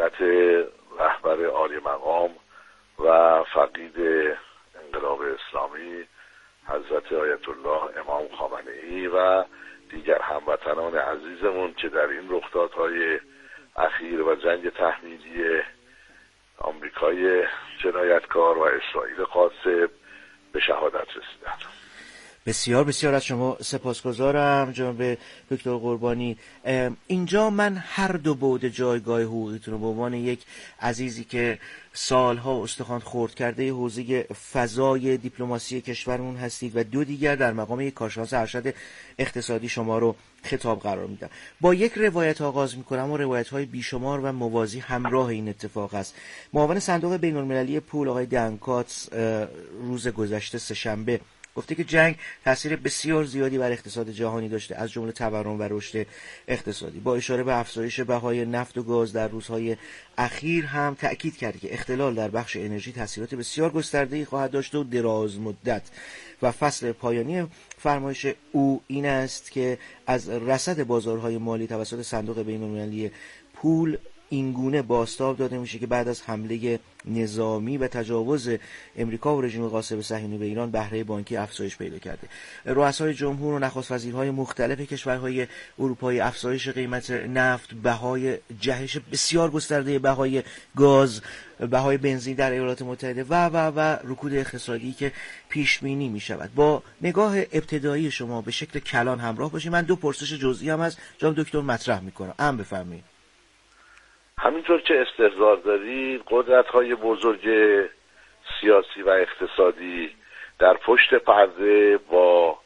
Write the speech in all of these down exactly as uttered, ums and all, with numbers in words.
خدمت رهبر عالی مقام و فقید انقلاب اسلامی حضرت آیت الله امام خامنه‌ای و دیگر هموطنان عزیزمون که در این رخدادهای اخیر و جنگ تحمیلی آمریکای جنایتکار و اسرائیل قاصب به شهادت رسیدند. بسیار بسیار از شما سپاسگزارم جناب دکتر قربانی. اینجا من هر دو بعد جایگاه حقوقیتون رو به عنوان یک عزیزی که سالها استخوان خرد کرده حوزه فضای دیپلماسی کشورمون هستید و دو دیگر در مقام یک کارشناس ارشد اقتصادی شما رو خطاب قرار میدم. با یک روایت آغاز میکنم و روایت‌های بیشمار و موازی همراه این اتفاق است. معاون صندوق بین‌المللی پول آقای دنکاتس روز گذشته سه‌شنبه گفته که جنگ تاثیر بسیار زیادی بر اقتصاد جهانی داشته، از جمله تورم و رشد اقتصادی. با اشاره به افزایش بهای نفت و گاز در روزهای اخیر هم تأکید کرد که اختلال در بخش انرژی تاثیرات بسیار گسترده‌ای خواهد داشت و دراز مدت. و فصل پایانی فرمایش او این است که از رصد بازارهای مالی توسط صندوق بین‌المللی پول اینگونه بازتاب داده میشه که بعد از حمله نظامی و تجاوز امریکا و رژیم غاصب صهیونی به ایران بهره بانکی افزایش پیدا کرده. رؤسای جمهور و نخست وزیرهای مختلف کشورهای اروپایی افزایش قیمت نفت، بهای جهش بسیار گسترده بهای گاز، بهای بنزین در ایالات متحده و و و رکود اقتصادی که پیش بینی می شود. با نگاه ابتدایی شما به شکل کلان همراه باشید. من دو پرسش جزئی هم از جناب دکتر مطرح می کنم. ام بفرمایید. همینطور که استحضار دارید، قدرت‌های بزرگ سیاسی و اقتصادی در پشت پرده با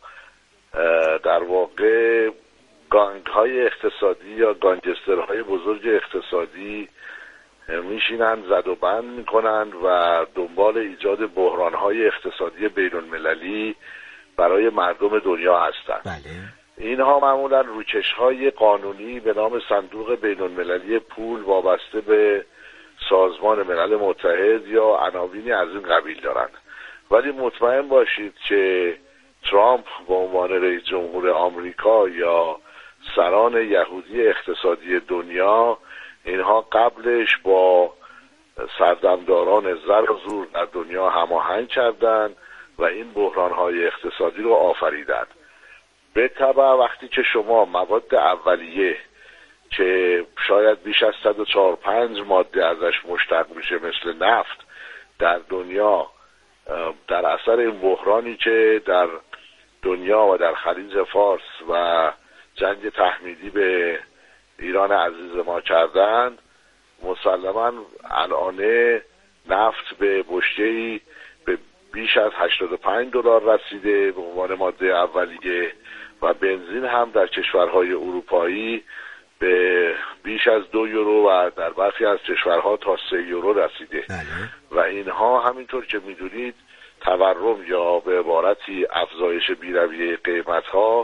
در واقع گانگ‌های اقتصادی یا گانگسترهای بزرگ اقتصادی میشینن زد و بند میکنن و دنبال ایجاد بحران‌های اقتصادی بین‌المللی برای مردم دنیا هستند. بله. اینها معمولا روکش‌های قانونی به نام صندوق بین‌المللی پول وابسته به سازمان ملل متحد یا عناوینی از این قبیل دارند. ولی مطمئن باشید که ترامپ به عنوان رئیس جمهور آمریکا یا سران یهودی اقتصادی دنیا، اینها قبلش با سردمداران زر و زور در دنیا هماهنگ کردند و این بحران‌های اقتصادی رو آفریدند. به طبع وقتی که شما مواد اولیه که شاید بیش از صد و چهار پنج ماده ازش مشتق میشه مثل نفت در دنیا در اثر این بحرانی که در دنیا و در خلیج فارس و جنگ تحمیلی به ایران عزیز ما کردند، مسلماً الان نفت به بشکه‌ای به بیش از هشتاد و پنج دلار رسیده به عنوان ماده اولیه و بنزین هم در کشورهای اروپایی به بیش از دو یورو و در برخی از کشورها تا سه یورو رسیده. بله. و اینها همینطور که میدونید تورم یا به عبارتی افزایش بی‌رویه قیمت‌ها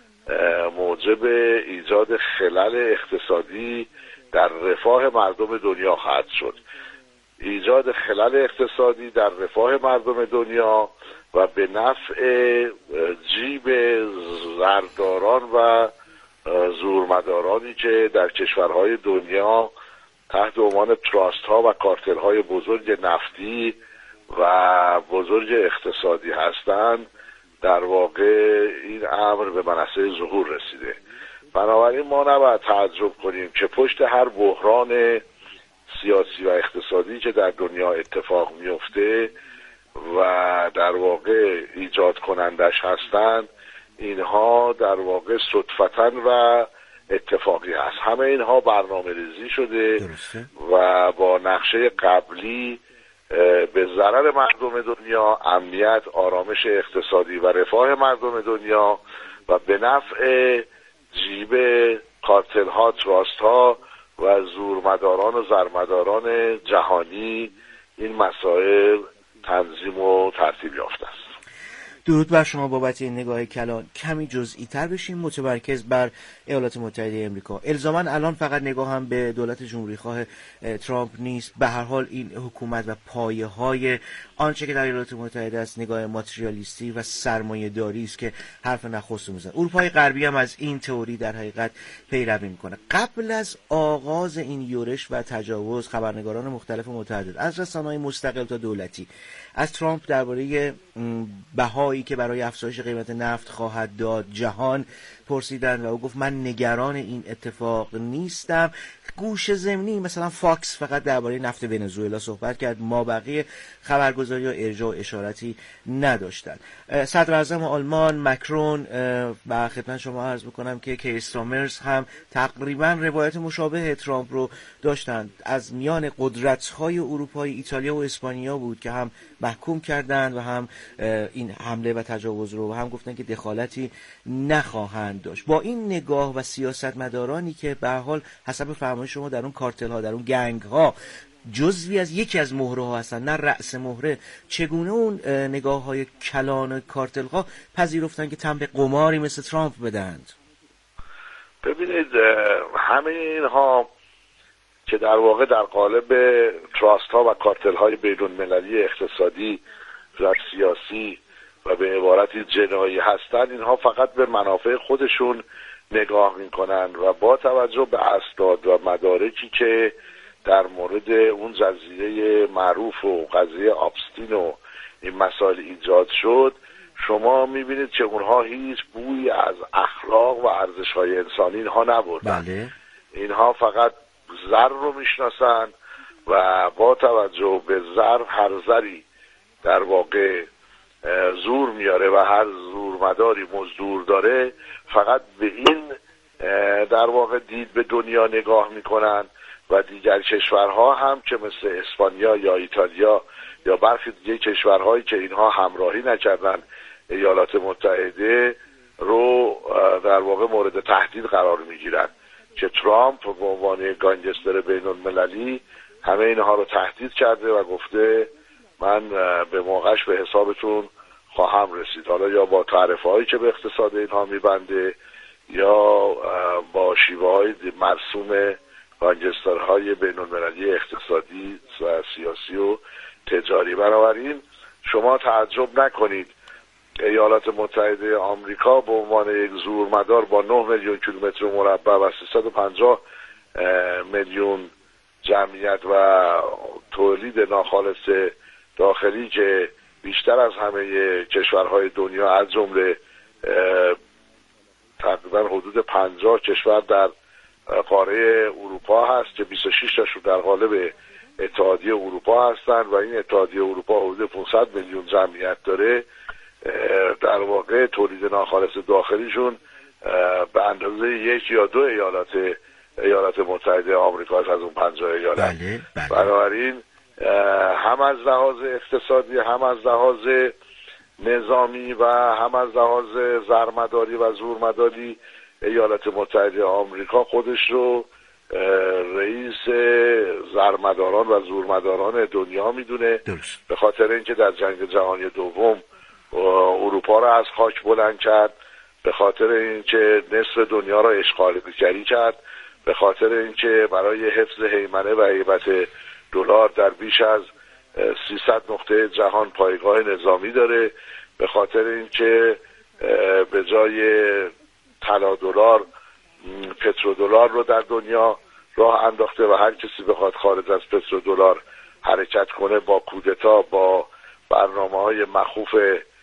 موجب ایجاد خلل اقتصادی در رفاه مردم دنیا خواهد شد. ایجاد خلل اقتصادی در رفاه مردم دنیا و به نفع جیب زرداران و زورمدارانی که در کشورهای دنیا تحت عنوان تراست ها و کارتل های بزرگ نفتی و بزرگ اقتصادی هستند، در واقع این امر به منصه ظهور رسیده. بنابراین ما نباید تعجب کنیم که پشت هر بحران سیاسی و اقتصادی که در دنیا اتفاق میفته و در واقع ایجاد کنندش هستند، اینها در واقع صدفتا و اتفاقی هست. همه اینها برنامه ریزی شده درسته. و با نقشه قبلی به ضرر مردم دنیا، امنیت، آرامش اقتصادی و رفاه مردم دنیا و به نفع جیب کارتل ها، تراست ها و زورمداران و زرمداران جهانی این مسائل تنظیم و ترتیب یافته است. درود بر شما بابت این نگاه کلان. کمی جزئی تر بشیم، متمرکز بر ایالات متحده آمریکا. الزاما الان فقط نگاه هم به دولت جمهوری خواه ترامپ نیست. به هر حال این حکومت و پایه های آنچه که در ایالات متحده است نگاه ماتریالیستی و سرمایه داری است که حرف نخست میزنه. اروپای غربی هم از این تئوری در حقیقت پیروی میکنه. قبل از آغاز این یورش و تجاوز، خبرنگاران مختلف متعدد از رسانه‌های مستقل تا دولتی از ترامپ درباره بهایی که برای افزایش قیمت نفت خواهد داد جهان پرسیدن و او گفت من نگران این اتفاق نیستم. گوشه ضمنی مثلا فاکس فقط درباره نفت ونزوئلا صحبت کرد، ما بقیه خبرگزاری و ارجاع و اشارتی نداشتند. صدر اعظم آلمان مکرون و خدمت شما عرض میکنم که کیستامرز هم تقریبا روایت مشابه ترامپ رو داشتند. از میان قدرت‌های اروپایی ایتالیا و اسپانیا بود که هم محکوم کردند و هم این حمله و تجاوز رو و هم گفتن که دخالتی نخواهند داشت. با این نگاه و سیاستمدارانی که به هر حال حسب فرمایش شما در اون کارتل ها، در اون گنگ ها جزوی از یکی از مهره ها هستن، نه رأس مهره، چگونه اون نگاه های کلان کارتل ها پذیرفتن که تن به قماری مثل ترامپ بدهند؟ ببینید همه اینها که در واقع در قالب تراست ها و کارتل های بین المللی اقتصادی و سیاسی و به عبارتی جنایی هستند، اینها فقط به منافع خودشون نگاه میکنن و با توجه به اسناد و مدارکی که در مورد اون جزیره معروف و قضیه آبستین و این مسائل ایجاد شد، شما میبینید که اونها هیچ بویی از اخلاق و ارزش‌های انسانی اینها نبردن. بله. اینها فقط زر رو میشناسن و با توجه به زر هر زری در واقع زور میاره و هر زورمداری مزدور داره. فقط به این در واقع دید به دنیا نگاه میکنن و دیگر کشورها هم که مثل اسپانیا یا ایتالیا یا برخی دیگه کشورهایی که اینها همراهی نکردن ایالات متحده رو در واقع مورد تهدید قرار میگیرن که ترامپ به عنوان گانگستر بین المللی همه اینها رو تهدید کرده و گفته من به موقعش به حسابتون خواهم رسید، حالا یا با تعرفه هایی که به اقتصاد اینها میبنده یا با شیوه های مرسوم گانگسترهای بین المللی اقتصادی و سیاسی و تجاری. بنابراین شما تعجب نکنید ایالات متحده آمریکا به عنوان یک زورمدار با نه میلیون کیلومتر مربع و سیصد و پنجاه میلیون جمعیت و تولید ناخالص داخلی که بیشتر از همه کشورهای دنیا از جمله تقریبا حدود پنجاه کشور در قاره اروپا هست که بیست و شش تاشون در قالب اتحادیه اروپا هستند و این اتحادیه اروپا حدود پانصد میلیون جمعیت داره، در واقع تولید ناخالص داخلیشون به اندازه یک یا دو ایالات ایالات متحده آمریکا از اون پنجاه ایالت. بله، بله. بنابراین هم از لحاظ اقتصادی، هم از لحاظ نظامی و هم از لحاظ زرمداری و زورمداری ایالات متحده آمریکا خودش رو رئیس زرمداران و زورمداران دنیا میدونه. درست. به خاطر اینکه در جنگ جهانی دوم اروپا رو از خاک بلند کرد، به خاطر اینکه نصف دنیا را اشغالگری کرد، به خاطر اینکه برای حفظ هیمنه و هیبت دلار در بیش از سیصد نقطه جهان پایگاه نظامی داره، به خاطر اینکه به جای طلا دلار پترودلار رو در دنیا راه انداخته و هر کسی بخواد خارج از پترودلار حرکت کنه با کودتا، با برنامه‌های مخوف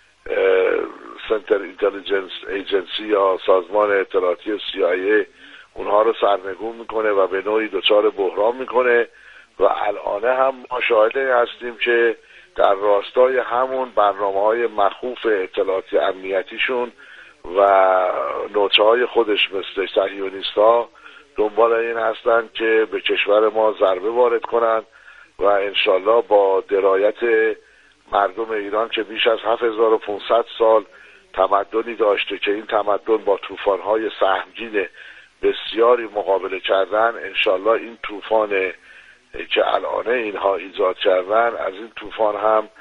سنتر اینتلیجنس ایجنسی یا سازمان اطلاعاتی سی آی ای اونها رو سرنگون میکنه و به نوعی دچار بحران میکنه. و الان هم ما شاهد هستیم که در راستای همون برنامه‌های مخوف اطلاعاتی امنیتیشون و نوچه های خودش مثل صهیونیست‌ها دنبال این هستن که به کشور ما ضربه وارد کنن و انشالله با درایت مردم ایران که بیش از هفت هزار و پانصد سال تمدنی داشته که این تمدن با طوفان‌های سهمگین بسیاری مقابله کردن، انشالله این طوفان که الان اینها ایجاد کردن از این طوفان هم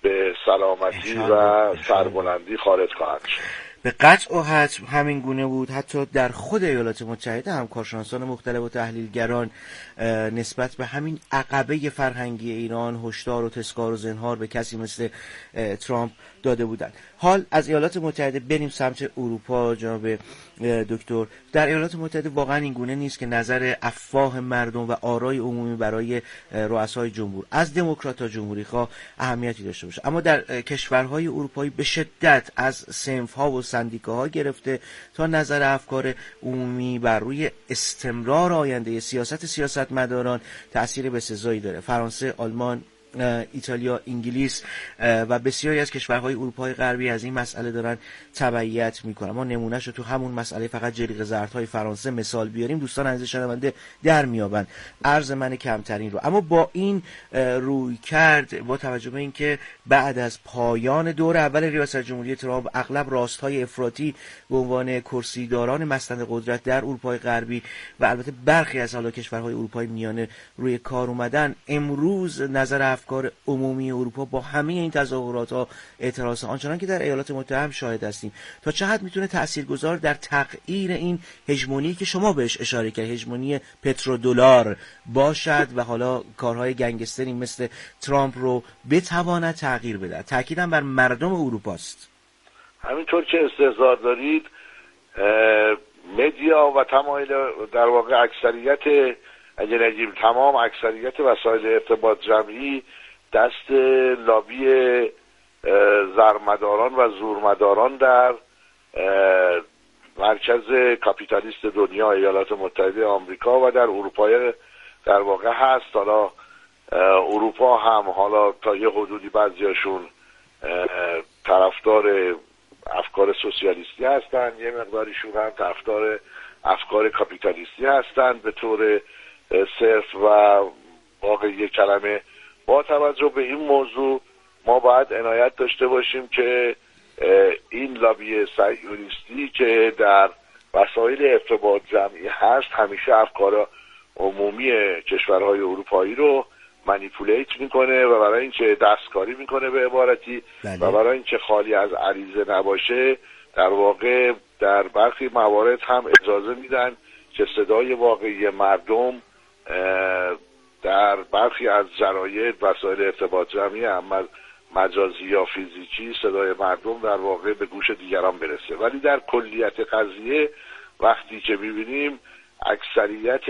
به سلامتی و سربلندی خارج خواهند شد. به قطع و حتم همین گونه بود. حتی در خود ایالات متحده هم کارشناسان مختلف و تحلیلگران نسبت به همین عقبه فرهنگی ایران هشدار و تذکار و زنهار به کسی مثل ترامپ داده بودند. حال از ایالات متحده بریم سمت اروپا. جناب دکتر، در ایالات متحده واقعا این گونه نیست که نظر افواه مردم و آرای عمومی برای رؤسای جمهور از دموکرات تا جمهوری خواه اهمیتی داشته باشه، اما در کشورهای اروپایی به شدت از صنف‌ها و سندیکاها گرفته تا نظر افکار عمومی بر روی استمرار آینده سیاست سیاستمداران تأثیر بسزایی داره. فرانسه، آلمان، ایتالیا، انگلیس و بسیاری از کشورهای اروپای غربی از این مسئله دارن تبعیت میکنن. ما نمونهشو تو همون مسئله فقط جلیقه زردهای فرانسه مثال بیاریم، دوستان عزیز شنونده در میابن عرض من کمترین رو. اما با این روی کرد، با توجه به اینکه بعد از پایان دور اول ریاست جمهوری ترامپ اغلب راستهای افراطی به عنوان کرسیداران مسند قدرت در اروپای غربی و البته برخی از حالا کشورهای اروپای میانه روی کار اومدن، امروز نظر افکار عمومی اروپا با همه این تظاهرات ها اعتراض آنچنان که در ایالات متحده هم شاهد هستیم تا چه حد میتونه تاثیرگذار در تغییر این هژمونی که شما بهش اشاره کردید، هژمونی پترودلار باشد و حالا کارهای گنگستری مثل ترامپ رو بتواند تغییر بده. تاکیدم بر مردم اروپاست. همینطور که استحضار دارید، مدیا و تمایل در واقع اکثریت اگه نگیم تمام اکثریت وسایل ارتباط جمعی دست لابی زرمداران و زورمداران در مرکز کاپیتالیست دنیا، ایالات متحده آمریکا و در اروپای در واقع هست. حالا اروپا هم حالا تا یه حدودی بعضیاشون طرفدار افکار سوسیالیستی هستن، یه مقداریشون هم طرفدار افکار کاپیتالیستی هستن به طور صرف و واقعی کلمه. با توجه به این موضوع ما باید عنایت داشته باشیم که این لابی صهیونیستی که در وسایل ارتباط جمعی هست همیشه افکار عمومی کشورهای اروپایی رو منیپولیت میکنه و برای اینکه دستکاری میکنه به عبارتی بله. و برای اینکه خالی از عریضه نباشه در واقع در برخی موارد هم اجازه میدن که صدای واقعی مردم در برخی از جراید وسایل ارتباط جمعی هم مجازی یا فیزیکی صدای مردم در واقع به گوش دیگران برسه. ولی در کلیت قضیه وقتی که میبینیم اکثریت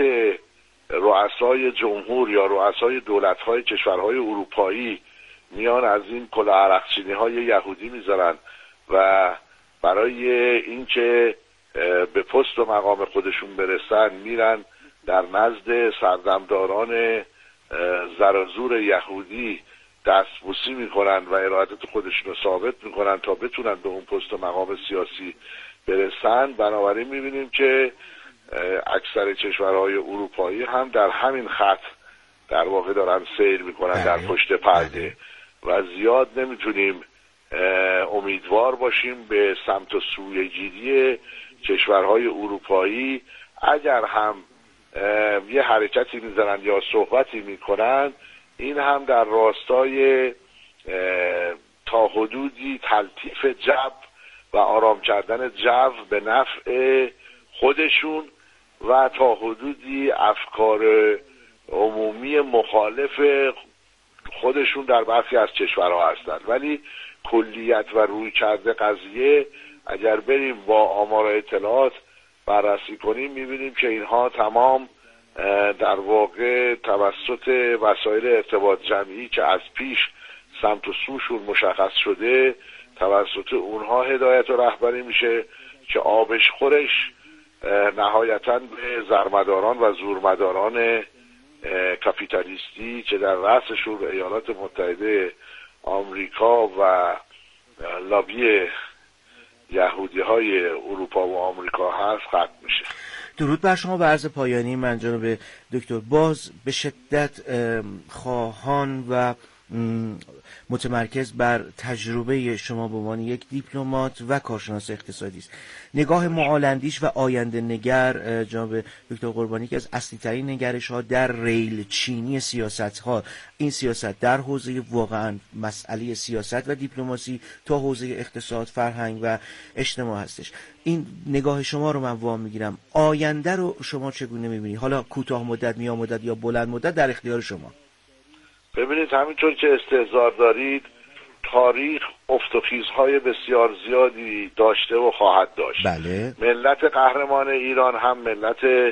رؤسای جمهور یا رؤسای دولت‌های کشورهای اروپایی میان از این کلاه عرقچینی های یهودی میذارن و برای اینکه به پست و مقام خودشون برسن میرن در نزد سردمداران زرازور یهودی دستبوسی میکنن و ارادت خودشون رو ثابت میکنن تا بتونن به اون پست و مقام سیاسی برسن. بنابراین میبینیم که اکثر کشورهای اروپایی هم در همین خط در واقع دارن سیر میکنن در پشت پرده و زیاد نمیتونیم امیدوار باشیم به سمت و سوی گیری کشورهای اروپایی. اگر هم یه حرکتی میزنن یا صحبتی میکنن، این هم در راستای تا حدودی تلطیف جو و آرام کردن جو به نفع خودشون و تا حدودی افکار عمومی مخالف خودشون در برخی از کشورها هستند. ولی کلیت و روی کرده قضیه اگر بریم با آمار اطلاعات بررسی کنیم میبینیم که اینها تمام در واقع توسط وسایل ارتباط جمعی که از پیش سمت و سوشون مشخص شده توسط اونها هدایت و رهبری میشه که آبش خورش نهایتاً به زرمداران و زورمداران کاپیتالیستی که در رأسشون ایالات متحده آمریکا و لابی یهودی های اروپا و آمریکا هست ختم میشه. درود بر شما. به عرض پایانی من جناب دکتر، باز به شدت خواهان و متمرکز بر تجربه شما به عنوان یک دیپلمات و کارشناس اقتصادی است. نگاه معالندیش و آینده نگر جناب دکتر قربانی که از اصلی ترین نگرش ها در ریل چینی سیاست ها، این سیاست در حوزه واقعا مسئله سیاست و دیپلماسی تا حوزه اقتصاد، فرهنگ و اجتماع هستش. این نگاه شما رو من وام میگیرم. آینده رو شما چگونه میبینید؟ حالا کوتاه مدت، میان مدت یا بلند مدت، در اختیار شما. ببینید، همینطور که استحضار دارید، تاریخ افت و خیزهای بسیار زیادی داشته و خواهد داشت. بله. ملت قهرمان ایران هم ملت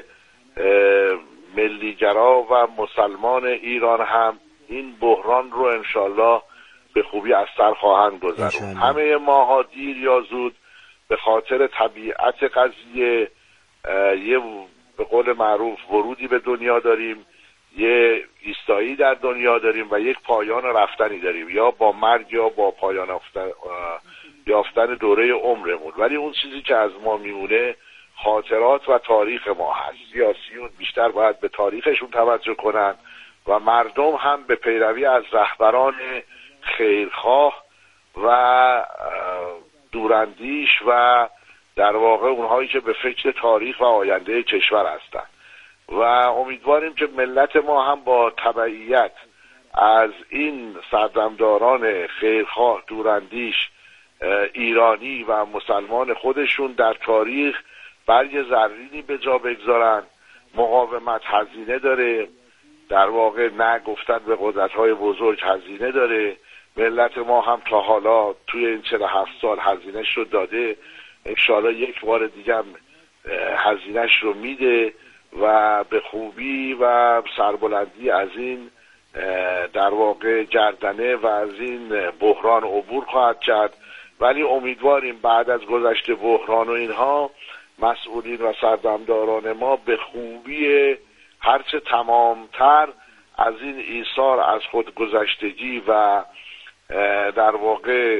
ملیگرا و مسلمان ایران هم این بحران رو انشالله به خوبی از سر خواهند گذرون. همه ماها دیر یا زود به خاطر طبیعت قضیه یه به قول معروف ورودی به دنیا داریم، یه ایستایی در دنیا داریم و یک پایان رفتنی داریم، یا با مرگ یا با پایان یافتن دوره عمرمون. ولی اون چیزی که از ما میمونه خاطرات و تاریخ ما هست. سیاسیون بیشتر باید به تاریخشون توجه کنن و مردم هم به پیروی از رهبران خیرخواه و دوراندیش و در واقع اونهایی که به فکر تاریخ و آینده کشور هستن. و امیدواریم که ملت ما هم با تبعیت از این سردمداران خیرخواه، دوراندیش، ایرانی و مسلمان خودشون در تاریخ برگ زرینی به جا بگذارن. مقاومت هزینه داره، در واقع نه گفتن به قدرت‌های بزرگ هزینه داره. ملت ما هم تا حالا توی این چهل و هفت سال هزینه‌ش رو داده، انشاءالله یک بار دیگه هم هزینه‌ش رو میده و به خوبی و سربلندی از این در واقع گردنه و از این بحران عبور خواهد کرد. ولی امیدواریم بعد از گذشت بحران و اینها مسئولین و سردمداران ما به خوبی هرچه تمامتر از این ایثار از خودگذشتگی و در واقع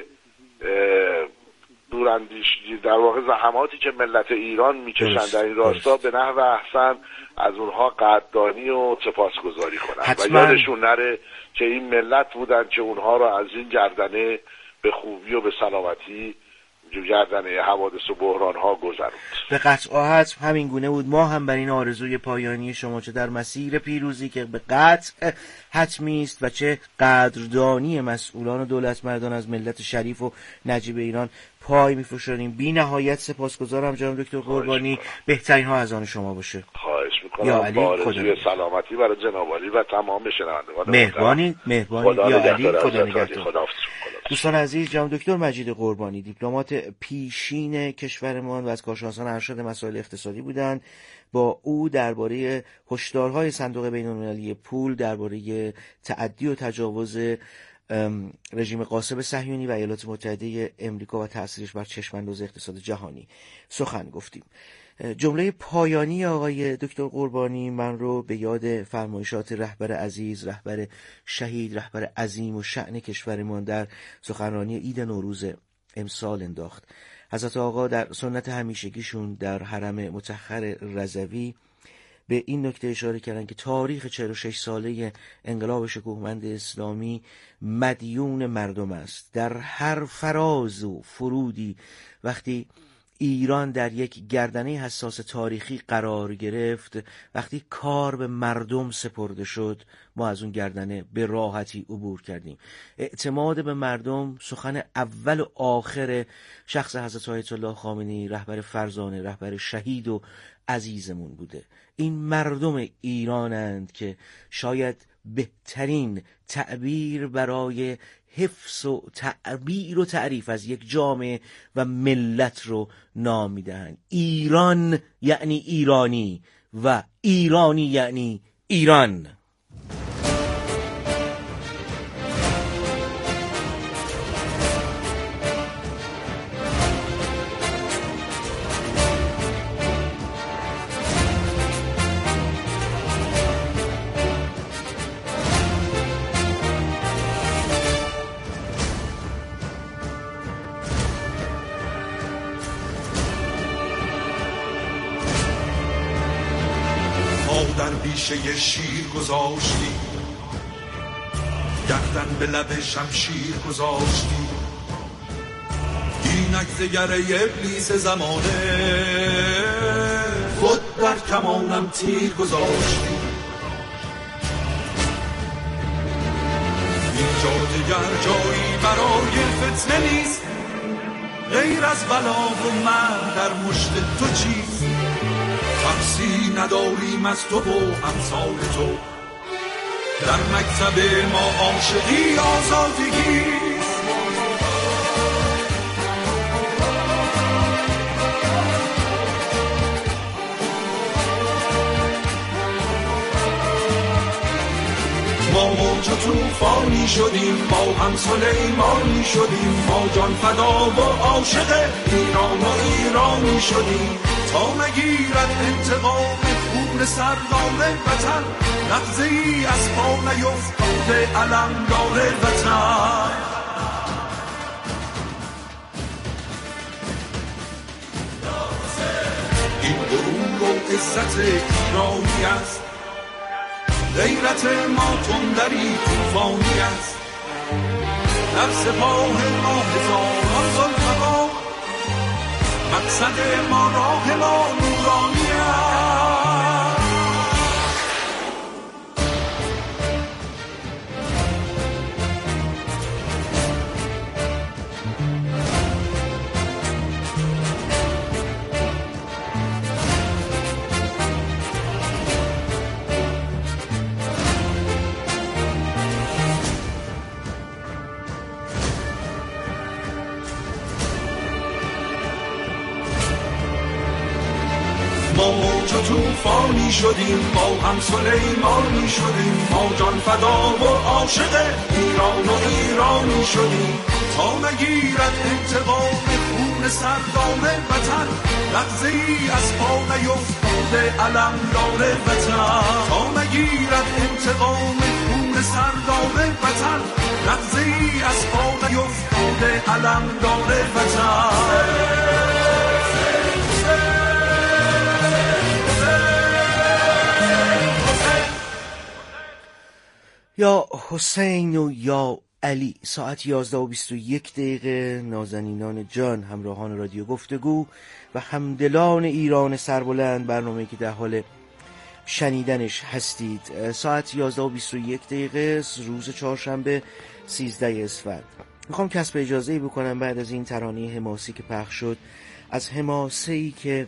دوراندیشی، در واقع زحماتی که ملت ایران میکشند در این راستا به نحو احسن از اونها قدردانی و سپاسگزاری کنند و یادشون نره که این ملت بودن که اونها را از این گردنه به خوبی و به سلامتی، گردنه حوادث و بحران ها گذروند. به قطع حتم همین گونه بود. ما هم بر این آرزوی پایانی شما چه در مسیر پیروزی که به قطع حتمی است و چه قدردانی مسئولان و دولت مردان از ملت شریف و نجیب ایران پای می‌فشاریم. بی نهایت سپاسگزارم جناب دکتر قربانی. بهترین ها از آن شما باشه. خواهش میکنم. یا علی، آرزوی سلامتی برای جناب علی و تمام شنوندگان. مهربانی مهربانی یا علی، خدا نگهدار. دوستان عزیز، جناب دکتر مجید قربانی دیپلمات پیشین کشورمان و از کارشناسان ارشد مسائل اقتصادی بودند. با او درباره هشدارهای صندوق بین‌المللی پول درباره تعدی و تجاوز رژیم غاصب صهیونی و ایالات متحده امریکا و تأثیرش بر چشم‌انداز اقتصاد جهانی سخن گفتیم. جمله پایانی آقای دکتر قربانی من رو به یاد فرمایشات رهبر عزیز، رهبر شهید، رهبر عظیم و شأن کشورمان در سخنرانی عید نوروز امسال انداخت. حضرت آقا در سنت همیشگیشون در حرم مطهر رضوی به این نکته اشاره کردن که تاریخ چهل و شش ساله انقلاب شکوهمند اسلامی مدیون مردم است. در هر فراز و فرودی وقتی ایران در یک گردنه حساس تاریخی قرار گرفت، وقتی کار به مردم سپرده شد، ما از اون گردنه به راحتی عبور کردیم. اعتماد به مردم سخن اول و آخر شخص حضرت آیت الله خامنه‌ای، رهبر فرزانه، رهبر شهید و عزیزمون بوده. این مردم ایرانند که شاید بهترین تعبیر برای حفظ و تعبیر و تعریف از یک جامعه و ملت رو نام میدهند. ایران یعنی ایرانی و ایرانی یعنی ایران. در بیشه شیر گذاشتی، گردن به لب شمشیر گذاشتی، اینک دگر ابلیس زمانه خود در کمانم تیر گذاشتی. اینجا دیگر جایی برای فتنه نیست، غیر از بلا و من در مشت تو چیست. تقصیر نداریم از تو و امثال تو، در مکتب ما عاشقی آزادگی. ما موج و طوفانی شدیم، ما هم سلیمانی شدیم، ما جان فدا و عاشق ایران و ایرانی شدیم. تا نگیرد انتقام خون سردار وطن، لحظه ای از پا نیفتاده علمدار وطن. این غرور و عزت ایرانی است، غیرت ما تندری طوفانی است. در سپاه ما هزاران ذوالفقار، مقصد ما راه ما نورانی است. ما موج و طوفانی شدیم، ما هم سلیمانی شدیم، ما جان فدا و عاشق ایران و ایرانی شدیم. تا نگیرد انتقام خون سردار وطن، لحظه ای از پا نیفتاده علمدار وطن. تا نگیرد انتقام خون سردار وطن، لحظه ای از پا نیفتاده علمدار وطن. یا حسین و یا علی. ساعت یازده و بیست و یک دقیقه. نازنینان جان، همراهان رادیو گفتگو و همدلان ایران سربلند، برنامه که در حال شنیدنش هستید. ساعت یازده و بیست و یک دقیقه، روز چهارشنبه سیزده اسفند. میخوام کسب اجازه‌ای بکنم بعد از این ترانه حماسی که پخش شد، از حماسه‌ای که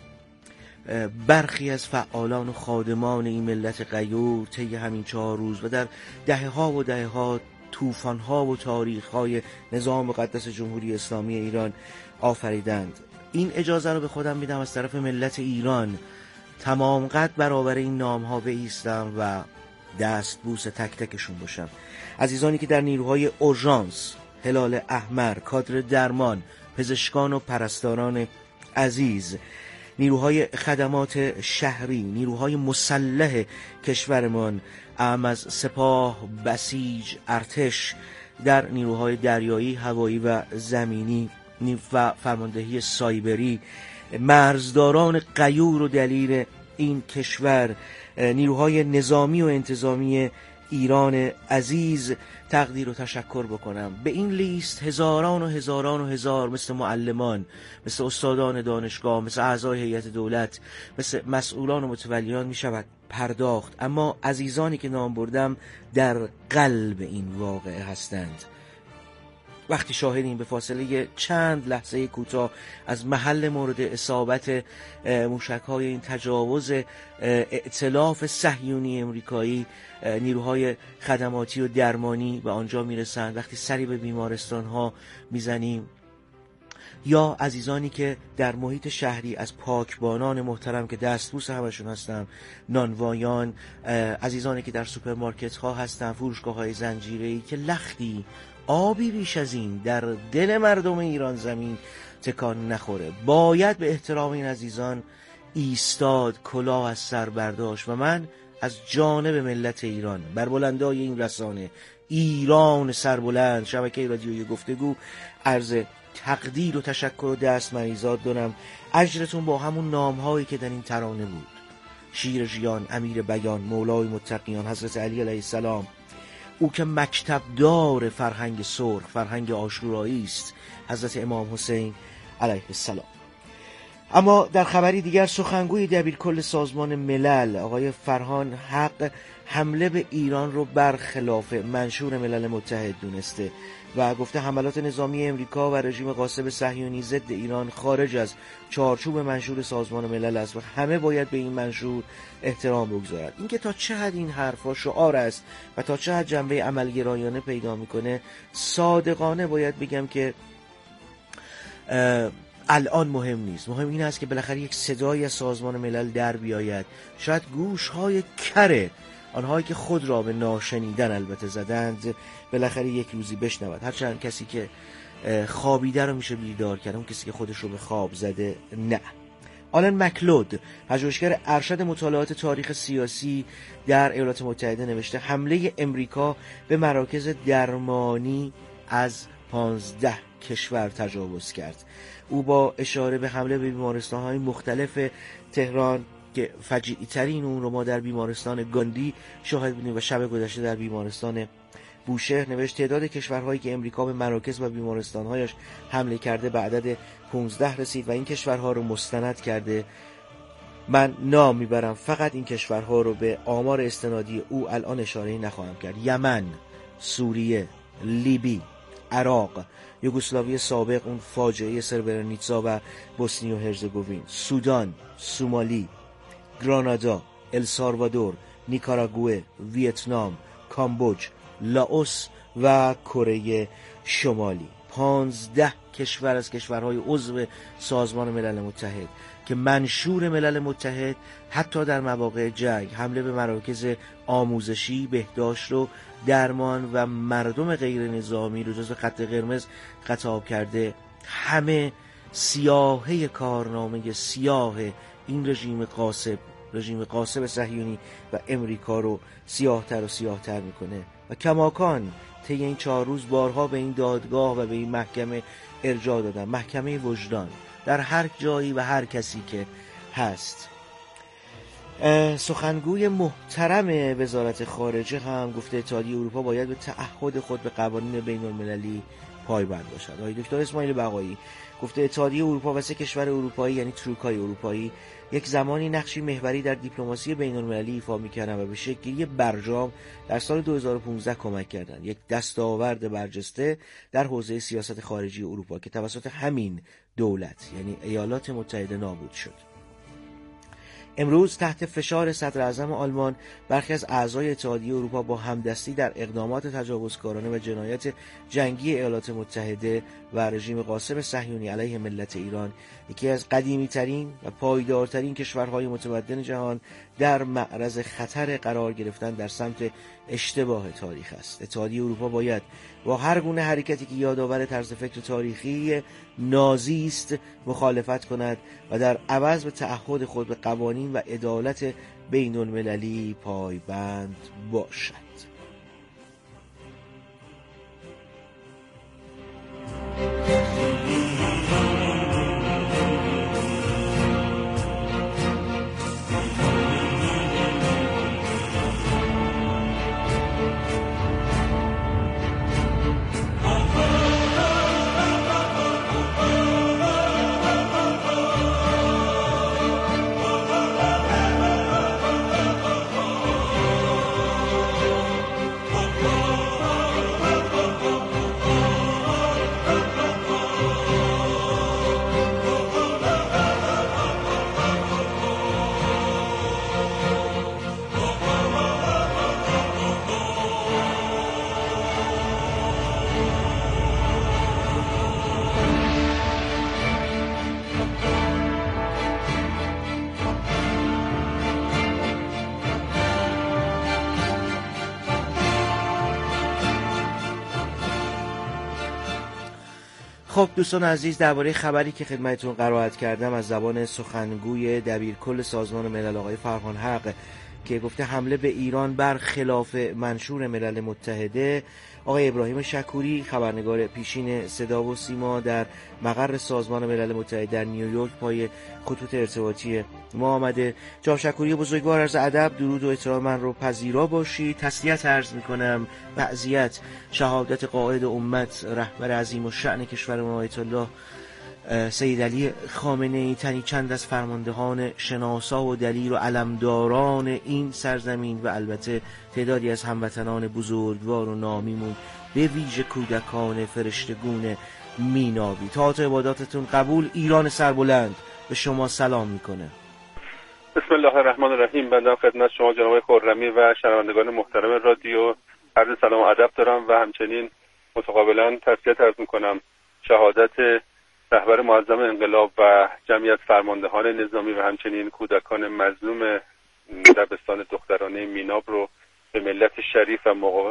برخی از فعالان و خادمان این ملت غیور طی همین چهار روز و در دهه ها و دهه ها طوفان ها و تاریخ های نظام مقدس جمهوری اسلامی ایران آفریدند. این اجازه رو به خودم میدم از طرف ملت ایران تمام قد برابر این نام ها بایستم و دست بوس تک تکشون باشم. عزیزانی که در نیروهای اورژانس، هلال احمر، کادر درمان، پزشکان و پرستاران عزیز، نیروهای خدمات شهری، نیروهای مسلح کشورمان، اعم از سپاه، بسیج، ارتش، در نیروهای دریایی، هوایی و زمینی و فرماندهی سایبری، مرزداران غیور و دلیر این کشور، نیروهای نظامی و انتظامی ایران عزیز، تقدیر و تشکر بکنم. به این لیست هزاران و هزاران و هزار مثل معلمان، مثل استادان دانشگاه، مثل اعضای هیئت دولت، مثل مسئولان و متولیان می شود پرداخت، اما عزیزانی که نام بردم در قلب این واقعه هستند. وقتی شاهدیم به فاصله چند لحظه کوتاه از محل مورد اصابت موشک‌های این تجاوز ائتلاف صهیونی امریکایی نیروهای خدماتی و درمانی به آنجا میرسند، وقتی سری به بیمارستان‌ها میزنیم، یا عزیزانی که در محیط شهری از پاکبانان محترم که دستبوس همشون هستن، نانوایان، عزیزانی که در سوپرمارکت ها هستن، فروشگاه های زنجیره‌ای، که لختی آبی بیش از این در دل مردم ایران زمین تکان نخوره. باید به احترام این عزیزان ایستاد، کلاه از سر برداشت و من از جانب ملت ایران بر بلندای این رسانه ایران سربلند، شبکه رادیویی گفتگو، عرض تقدیر و تشکر و دست مریزاد دارم. اجرتون با همون نامهایی که در این ترانه بود: شیر ژیان، امیر بیان، مولای متقیان، حضرت علی علیه السلام، او که مکتبدار فرهنگ سرخ، فرهنگ عاشورایی است، حضرت امام حسین علیه السلام. اما در خبری دیگر سخنگوی دبیرکل سازمان ملل آقای فرهان حق حمله به ایران رو برخلاف منشور ملل متحد دونسته و گفته حملات نظامی امریکا و رژیم غاصب صهیونی ضد ایران خارج از چارچوب منشور سازمان ملل است و همه باید به این منشور احترام بگذارد. اینکه تا چه حد این حرفا شعار است و تا چه حد جنبه عملگرایانه پیدا میکنه، صادقانه باید بگم که الان مهم نیست. مهم این است که بالاخره یک صدای از سازمان ملل در بیاید. شاید گوش‌های کره آنهایی که خود را به ناشنیدن البته زدند بالاخره یک روزی بشنود. هرچند کسی که خوابیده رو میشه بیدار کرد، اون کسی که خودش رو به خواب زده نه. آلن مکلود، پژوهشگر ارشد مطالعات تاریخ سیاسی در ایالات متحده، نوشته حمله امریکا به مراکز درمانی از پانزده کشور تجاوز کرد. او با اشاره به حمله به بیمارستان‌های مختلف تهران که فجیعی ترین اون رو ما در بیمارستان گاندی شاهد بودیم و شب گذشته در بیمارستان بوشهر، نوشت تعداد کشورهایی که امریکا به مراکز و بیمارستان‌هایش حمله کرده به عدد پانزده رسید و این کشورها رو مستند کرده. من نام میبرم، فقط این کشورها رو به آمار استنادی او الان اشاره نخواهم کرد: یمن، سوریه، لیبی، عراق، یوگسلاوی سابق اون فاجعه سربرنیتزا و بوسنی و هرزگوین، سودان، سومالی، گرانادا، السالوادور، نیکاراگوئه، ویتنام، کامبوج، لاوس و کره شمالی. پانزده کشور از کشورهای عضو سازمان ملل متحد که منشور ملل متحد حتی در مواقع جنگ حمله به مراکز آموزشی، بهداشت و درمان و مردم غیر نظامی رو جزو خط قرمز خطاب کرده. همه سیاهه کارنامه سیاه این رژیم غاصب، رژیم غاصب صهیونی و امریکا رو سیاهتر و سیاهتر میکنه و کماکان طی این چهار روز بارها به این دادگاه و به این محکمه ارجاع دادن، محکمه وجدان در هر جایی و هر کسی که هست. سخنگوی محترم وزارت خارجه هم گفته اتحادیه اروپا باید به تعهد خود به قوانین بین المللی پایبند باشد. آقای دکتر اسماعیل بقایی گفته اتحادیه اروپا و سه کشور اروپایی یعنی ترویکای اروپایی یک زمانی نقشی محوری در دیپلماسی بین المللی ایفا می‌کردند و به شکلی برجام در سال دو هزار و پانزده کمک کردند. یک دستاورد برجسته در حوزه سیاست خارجی اروپا که توسط همین دولت یعنی ایالات متحده نابود شد. امروز تحت فشار صدر اعظم آلمان برخی از اعضای اتحادیه اروپا با همدستی در اقدامات تجاوزکارانه و جنایت جنگی ایالات متحده و رژیم غاصب صهیونی علیه ملت ایران، یکی از قدیمی ترین و پایدارترین کشورهای متمدن جهان، در معرض خطر قرار گرفتن در سمت اشتباه تاریخ است. اتحادیه اروپا باید با هر گونه حرکتی که یادآور طرز فکر تاریخی نازی است مخالفت کند و در عوض به تعهد خود به قوانین و عدالت بین المللی پایبند باشد. خب دوستان عزیز، درباره خبری که خدمتتون قرائت کردم از زبان سخنگوی دبیرکل سازمان ملل آقای فرهان حق که گفته حمله به ایران بر خلاف منشور ملل متحده. آقای ابراهیم شکوری خبرنگار پیشین صدا و سیما در مقر سازمان ملل متحد در نیویورک پای خطوط ارتباطی ما آمده. جناب شکوری بزرگوار، عرض ادب، درود و احترام من رو پذیرا باشید. تسلیت عرض میکنم بعضیت شهادت قائد امت رهبر عظیم الشأن کشور ما آیت الله سید علی خامنه ای، تنی چند از فرماندهان شناسا و دلیر و علمداران این سرزمین و البته تعدادی از هموطنان بزرگوار و نامیمون، به ویژه کودکان فرشتگون میناوی. طاعت عباداتتون قبول. ایران سربلند به شما سلام میکنه. بسم الله الرحمن الرحیم. بنده خدمت شما جناب خرمی و شنوندگان محترم رادیو عرض سلام و ادب دارم و همچنین متقابلا تسلیت عرض میکنم شهادت رهبر معظم انقلاب و جمعی از فرماندهان نظامی و همچنین کودکان مظلوم دبستان دخترانه میناب رو به ملت شریف و مقاوم